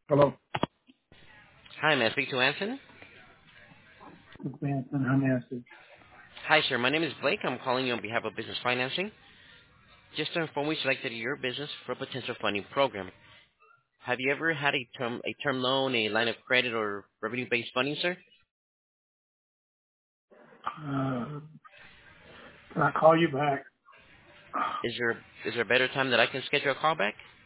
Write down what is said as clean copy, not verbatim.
Hello, Hi, may I speak to Anson? this is Anson. How may I assist? Hi, sir. My name is Blake. I'm calling you on behalf of business financing. Just to inform we selected your business for a potential funding program. Have you ever had a term loan, a line of credit, or revenue-based funding, sir? Can I call you back? Is there a better time that I can schedule a call back?